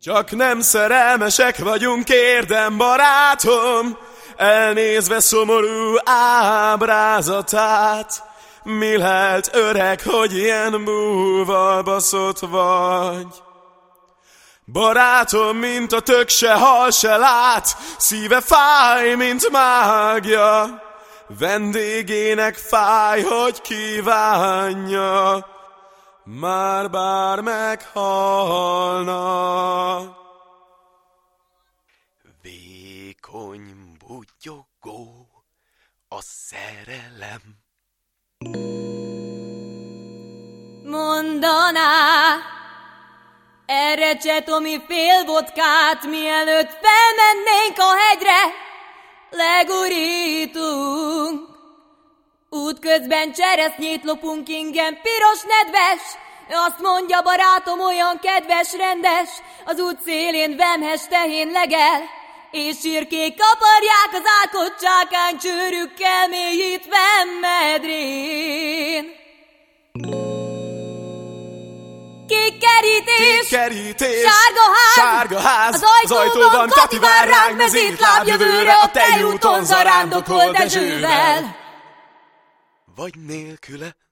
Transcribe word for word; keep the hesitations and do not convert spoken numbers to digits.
Csak nem szerelmesek vagyunk, érdem barátom, elnézve szomorú ábrázatát. Mi lehet öreg, hogy ilyen búval baszott vagy? Barátom, mint a tök, se hal, se lát, szíve fáj, mint mágia. Vendégének fáj, hogy kívánja, már bár meghalna. Vékony bugyogó a szerelem. Mondaná erre Csetomi fél vodkát, mielőtt felmennénk a hegyre, legurítunk. Útközben cseresznyét lopunk, ingyen piros nedves, azt mondja barátom, olyan kedves, rendes, az út szélén vemhes tehén legel, és sírkék kaparják az ákot csákány csőrükkel mélyítve medrén. Kék kerítés, Kék kerítés, sárga ház, sárga ház, az ajtóban, az ajtóban Kati vár ránk, mezítláb jövőre a tejúton zarándokol Dezsővel. Vagy nélküle